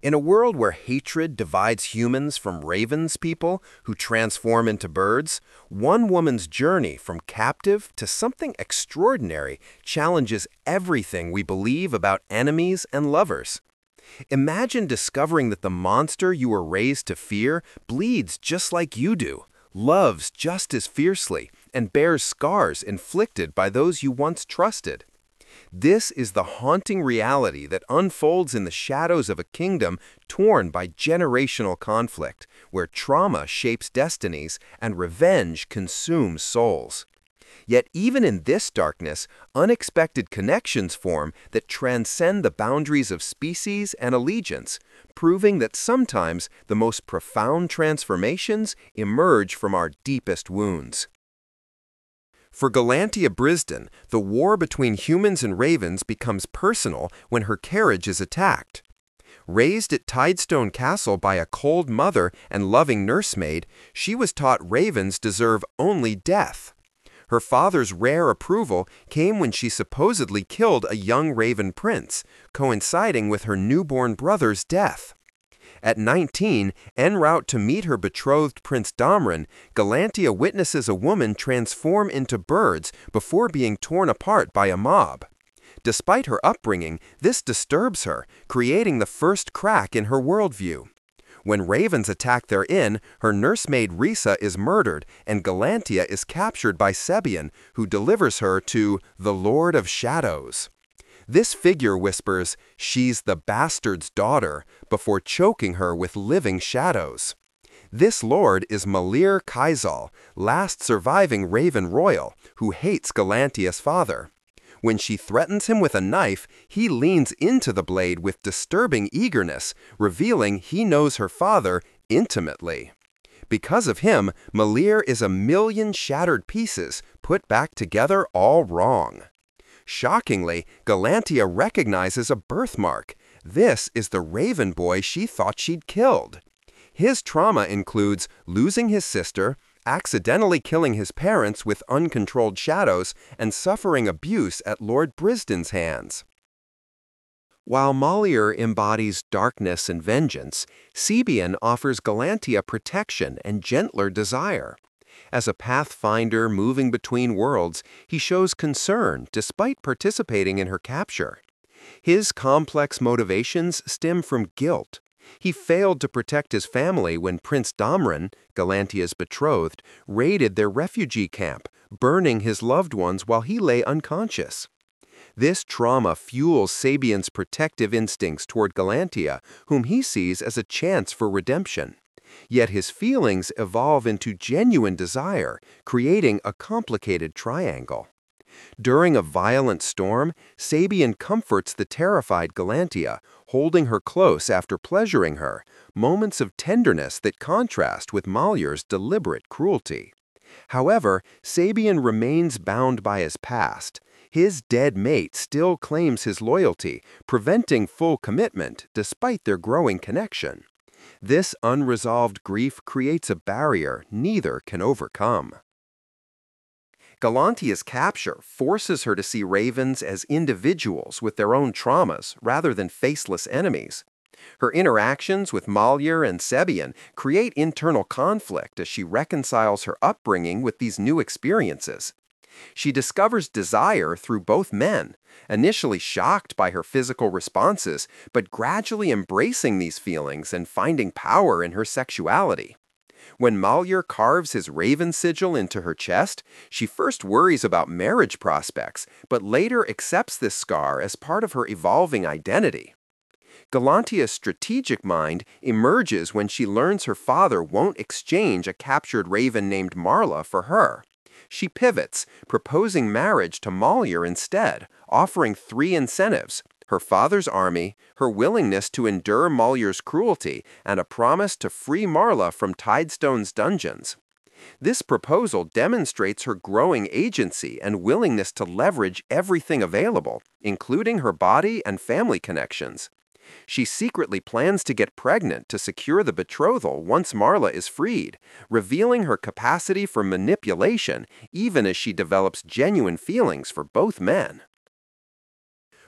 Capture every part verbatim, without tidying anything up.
In a world where hatred divides humans from ravens people who transform into birds, one woman's journey from captive to something extraordinary challenges everything we believe about enemies and lovers. Imagine discovering that the monster you were raised to fear bleeds just like you do, loves just as fiercely, and bears scars inflicted by those you once trusted. This is the haunting reality that unfolds in the shadows of a kingdom torn by generational conflict, where trauma shapes destinies and revenge consumes souls. Yet even in this darkness, unexpected connections form that transcend the boundaries of species and allegiance, proving that sometimes the most profound transformations emerge from our deepest wounds. For Galantia Brisden, the war between humans and ravens becomes personal when her carriage is attacked. Raised at Tidestone Castle by a cold mother and loving nursemaid, she was taught ravens deserve only death. Her father's rare approval came when she supposedly killed a young raven prince, coinciding with her newborn brother's death. At nineteen, en route to meet her betrothed Prince Damran, Galantia witnesses a woman transform into birds before being torn apart by a mob. Despite her upbringing, this disturbs her, creating the first crack in her worldview. When ravens attack their inn, her nursemaid Risa is murdered, and Galantia is captured by Sebian, who delivers her to the Lord of Shadows. This figure whispers, "She's the bastard's daughter," before choking her with living shadows. This lord is Malir Kaisal, last surviving Raven Royal, who hates Galantia's father. When she threatens him with a knife, he leans into the blade with disturbing eagerness, revealing he knows her father intimately. Because of him, Malir is a million shattered pieces, put back together all wrong. Shockingly, Galantia recognizes a birthmark. This is the raven boy she thought she'd killed. His trauma includes losing his sister, accidentally killing his parents with uncontrolled shadows, and suffering abuse at Lord Brisden's hands. While Malir embodies darkness and vengeance, Sebian offers Galantia protection and gentler desire. As a pathfinder moving between worlds, he shows concern despite participating in her capture. His complex motivations stem from guilt. He failed to protect his family when Prince Damran, Galantia's betrothed, raided their refugee camp, burning his loved ones while he lay unconscious. This trauma fuels Sebian's protective instincts toward Galantia, whom he sees as a chance for redemption. Yet his feelings evolve into genuine desire, creating a complicated triangle. During a violent storm, Sebian comforts the terrified Galantia, holding her close after pleasuring her, moments of tenderness that contrast with Malir's deliberate cruelty. However, Sebian remains bound by his past. His dead mate still claims his loyalty, preventing full commitment despite their growing connection. This unresolved grief creates a barrier neither can overcome. Galantia's capture forces her to see ravens as individuals with their own traumas rather than faceless enemies. Her interactions with Malir and Sebian create internal conflict as she reconciles her upbringing with these new experiences. She discovers desire through both men, initially shocked by her physical responses, but gradually embracing these feelings and finding power in her sexuality. When Malir carves his raven sigil into her chest, she first worries about marriage prospects, but later accepts this scar as part of her evolving identity. Galantia's strategic mind emerges when she learns her father won't exchange a captured raven named Marla for her. She pivots, proposing marriage to Malir instead, offering three incentives: her father's army, her willingness to endure Malir's cruelty, and a promise to free Marla from Tidestone's dungeons. This proposal demonstrates her growing agency and willingness to leverage everything available, including her body and family connections. She secretly plans to get pregnant to secure the betrothal once Marla is freed, revealing her capacity for manipulation even as she develops genuine feelings for both men.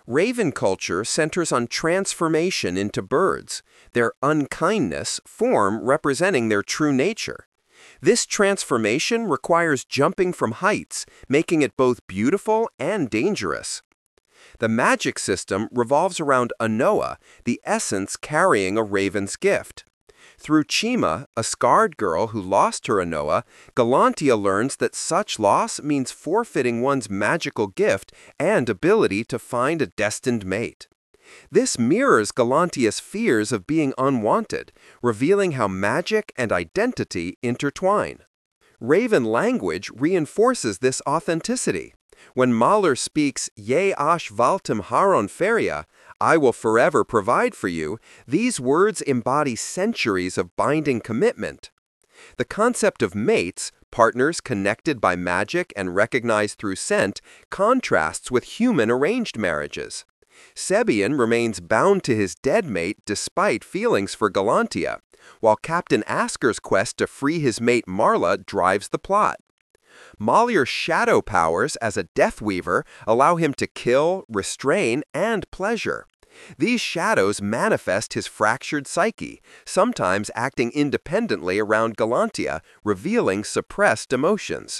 Raven culture centers on transformation into birds, their unkindness form representing their true nature. This transformation requires jumping from heights, making it both beautiful and dangerous. The magic system revolves around Anoa, the essence carrying a raven's gift. Through Chima, a scarred girl who lost her Anoa, Galantia learns that such loss means forfeiting one's magical gift and ability to find a destined mate. This mirrors Galantia's fears of being unwanted, revealing how magic and identity intertwine. Raven language reinforces this authenticity. When Mahler speaks, Ye ash valtim haron feria, I will forever provide for you, these words embody centuries of binding commitment. The concept of mates, partners connected by magic and recognized through scent, contrasts with human arranged marriages. Sebian remains bound to his dead mate despite feelings for Galantia, while Captain Asker's quest to free his mate Marla drives the plot. Mahler's shadow powers as a Death Weaver allow him to kill, restrain, and pleasure. These shadows manifest his fractured psyche, sometimes acting independently around Galantia, revealing suppressed emotions.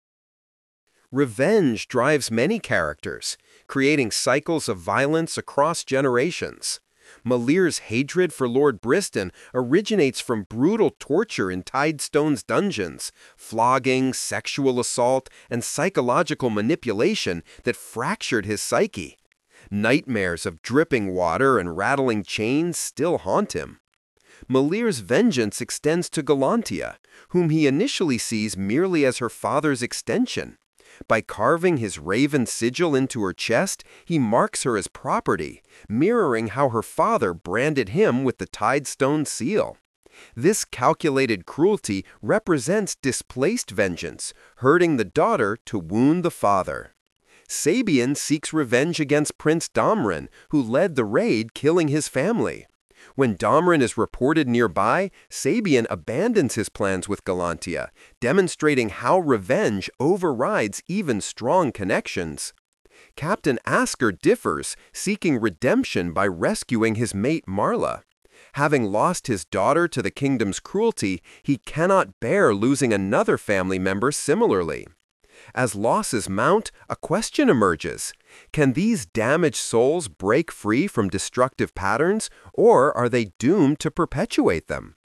Revenge drives many characters, creating cycles of violence across generations. Malir's hatred for Lord Briston originates from brutal torture in Tidestone's dungeons, flogging, sexual assault, and psychological manipulation that fractured his psyche. Nightmares of dripping water and rattling chains still haunt him. Malir's vengeance extends to Galantia, whom he initially sees merely as her father's extension. By carving his raven sigil into her chest, he marks her as property, mirroring how her father branded him with the Tidestone seal. This calculated cruelty represents displaced vengeance, hurting the daughter to wound the father. Sabian seeks revenge against Prince Domran, who led the raid, killing his family. When Domran is reported nearby, Sabian abandons his plans with Galantia, demonstrating how revenge overrides even strong connections. Captain Asker differs, seeking redemption by rescuing his mate Marla. Having lost his daughter to the kingdom's cruelty, he cannot bear losing another family member similarly. As losses mount, a question emerges. Can these damaged souls break free from destructive patterns, or are they doomed to perpetuate them?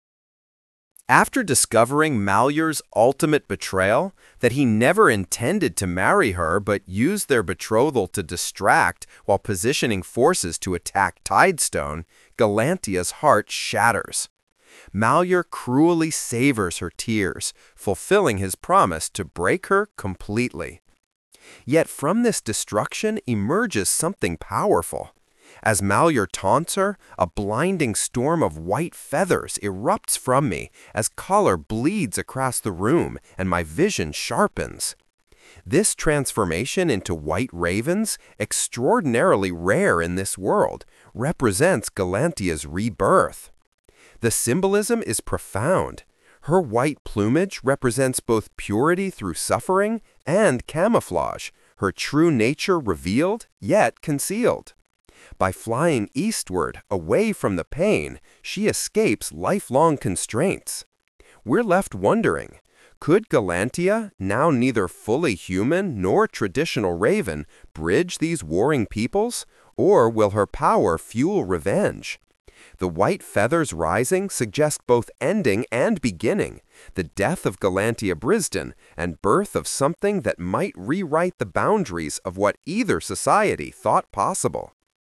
After discovering Malier's ultimate betrayal, that he never intended to marry her but used their betrothal to distract while positioning forces to attack Tidestone, Galantia's heart shatters. Malier cruelly savors her tears, fulfilling his promise to break her completely. Yet from this destruction emerges something powerful. As Malier taunts her, a blinding storm of white feathers erupts from me as color bleeds across the room and my vision sharpens. This transformation into white ravens, extraordinarily rare in this world, represents Galantia's rebirth. The symbolism is profound. Her white plumage represents both purity through suffering and camouflage, her true nature revealed yet concealed. By flying eastward, away from the pain, she escapes lifelong constraints. We're left wondering, could Galantia, now neither fully human nor traditional raven, bridge these warring peoples, or will her power fuel revenge? The white feathers rising suggest both ending and beginning, the death of Galantia Brisden and birth of something that might rewrite the boundaries of what either society thought possible.